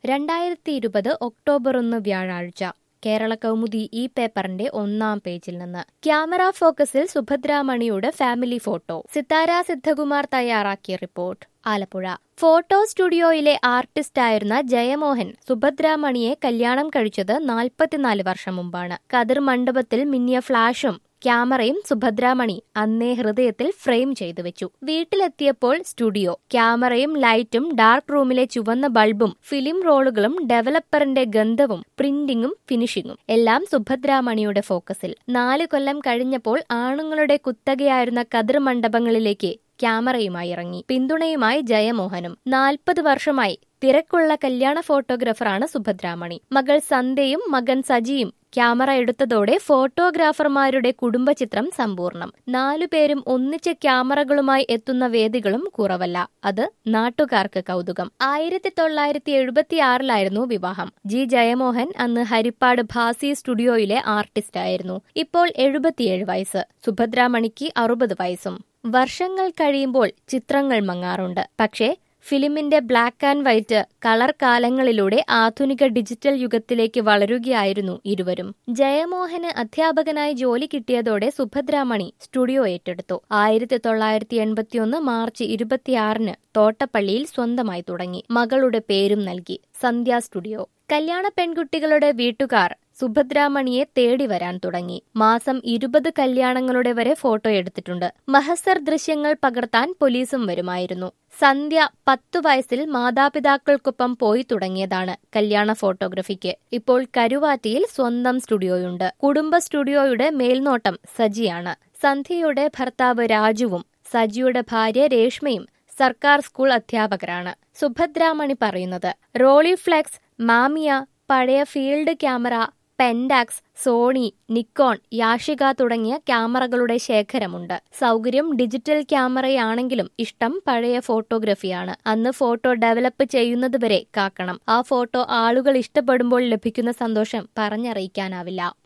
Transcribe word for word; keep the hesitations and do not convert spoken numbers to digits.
രണ്ടായിരത്തി ഇരുപത് ഒക്ടോബർ ഒന്ന് വ്യാഴാഴ്ച കേരള കൗമുദി ഈ പേപ്പറിന്റെ ഒന്നാം പേജിൽ നിന്ന് ക്യാമറ ഫോക്കസിൽ സുഭദ്രാമണിയുടെ ഫാമിലി ഫോട്ടോ. സിത്താര സിദ്ധകുമാർ തയ്യാറാക്കിയ റിപ്പോർട്ട്. ആലപ്പുഴ. ഫോട്ടോ സ്റ്റുഡിയോയിലെ ആർട്ടിസ്റ്റായിരുന്ന ജയമോഹൻ സുഭദ്രാമണിയെ കല്യാണം കഴിച്ചത് നാൽപ്പത്തിനാല് വർഷം മുമ്പാണ്. കതിർ മണ്ഡപത്തിൽ മിന്നിയ ഫ്ളാഷും ക്യാമറയും സുഭദ്രാമണി അന്നേ ഹൃദയത്തിൽ ഫ്രെയിം ചെയ്തു വെച്ചു. വീട്ടിലെത്തിയപ്പോൾ സ്റ്റുഡിയോ, ക്യാമറയും ലൈറ്റും ഡാർക്ക് റൂമിലെ ചുവന്ന ബൾബും ഫിലിം റോളുകളും ഡെവലപ്പറിന്റെ ഗന്ധവും പ്രിന്റിംഗും ഫിനിഷിംഗും എല്ലാം സുഭദ്രാമണിയുടെ ഫോക്കസിൽ. നാലു കൊല്ലം കഴിഞ്ഞപ്പോൾ ആണുങ്ങളുടെ കുത്തകയായിരുന്ന കതിർ മണ്ഡപങ്ങളിലേക്ക് ക്യാമറയുമായി ഇറങ്ങി. പിന്തുണയുമായി ജയമോഹനും. നാൽപ്പത് വർഷമായി തിരക്കുള്ള കല്യാണ ഫോട്ടോഗ്രാഫറാണ് സുഭദ്രാമണി. മകൾ സന്ധ്യയും മകൻ സജിയും ക്യാമറ എടുത്തതോടെ ഫോട്ടോഗ്രാഫർമാരുടെ കുടുംബചിത്രം സമ്പൂർണ്ണം. നാലുപേരും ഒന്നിച്ച് ക്യാമറകളുമായി എത്തുന്ന വേദികളും കുറവല്ല. അത് നാട്ടുകാർക്ക് കൗതുകം. ആയിരത്തി തൊള്ളായിരത്തി എഴുപത്തിയാറിലായിരുന്നു വിവാഹം. ജി ജയമോഹൻ അന്ന് ഹരിപ്പാട് ഭാസി സ്റ്റുഡിയോയിലെ ആർട്ടിസ്റ്റായിരുന്നു. ഇപ്പോൾ എഴുപത്തിയേഴ് വയസ്സ്. സുഭദ്രാമണിക്ക് അറുപത് വയസ്സും. വർഷങ്ങൾ കഴിയുമ്പോൾ ചിത്രങ്ങൾ മങ്ങാറുണ്ട്. പക്ഷേ ഫിലിമിന്റെ ബ്ലാക്ക് ആൻഡ് വൈറ്റ് കളർ കാലങ്ങളിലൂടെ ആധുനിക ഡിജിറ്റൽ യുഗത്തിലേക്ക് വളരുകയായിരുന്നു ഇരുവരും. ജയമോഹന് അധ്യാപകനായി ജോലി കിട്ടിയതോടെ സുഭദ്രാമണി സ്റ്റുഡിയോ ഏറ്റെടുത്തു. ആയിരത്തി തൊള്ളായിരത്തി എൺപത്തിയൊന്ന് മാർച്ച് ഇരുപത്തിയാറിന് തോട്ടപ്പള്ളിയിൽ സ്വന്തമായി തുടങ്ങി. മകളുടെ പേരും നൽകി സന്ധ്യ സ്റ്റുഡിയോ. കല്യാണ പെൺകുട്ടികളുടെ വീട്ടുകാർ സുഭദ്രാമണിയെ തേടി വരാൻ തുടങ്ങി. മാസം ഇരുപത് കല്യാണങ്ങളുടെ വരെ ഫോട്ടോ എടുത്തിട്ടുണ്ട്. മഹസർ ദൃശ്യങ്ങൾ പകർത്താൻ പോലീസും വരുമായിരുന്നു. സന്ധ്യ പത്തു വയസ്സിൽ മാതാപിതാക്കൾക്കൊപ്പം പോയി തുടങ്ങിയതാണ് കല്യാണ ഫോട്ടോഗ്രഫിക്ക്. ഇപ്പോൾ കരുവാറ്റയിൽ സ്വന്തം സ്റ്റുഡിയോയുണ്ട്. കുടുംബ സ്റ്റുഡിയോയുടെ മേൽനോട്ടം സജിയാണ്. സന്ധ്യയുടെ ഭർത്താവ് രാജുവും സജിയുടെ ഭാര്യ രേഷ്മയും സർക്കാർ സ്കൂൾ അധ്യാപകരാണ്. സുഭദ്രാമണി പറയുന്നത്, റോളിഫ്ലെക്സ്, മാമിയ, പഴയ field camera, Pentax, Sony, Nikon, Yashica തുടങ്ങിയ ക്യാമറകളുടെ ശേഖരമുണ്ട്. സൗകര്യം ഡിജിറ്റൽ ക്യാമറയാണെങ്കിലും ഇഷ്ടം പഴയ ഫോട്ടോഗ്രഫിയാണ്. അന്ന് ഫോട്ടോ ഡെവലപ്പ് ചെയ്യുന്നതുവരെ കാക്കണം. ആ ഫോട്ടോ ആളുകൾ ഇഷ്ടപ്പെടുമ്പോൾ ലഭിക്കുന്ന സന്തോഷം പറഞ്ഞറിയിക്കാനാവില്ല.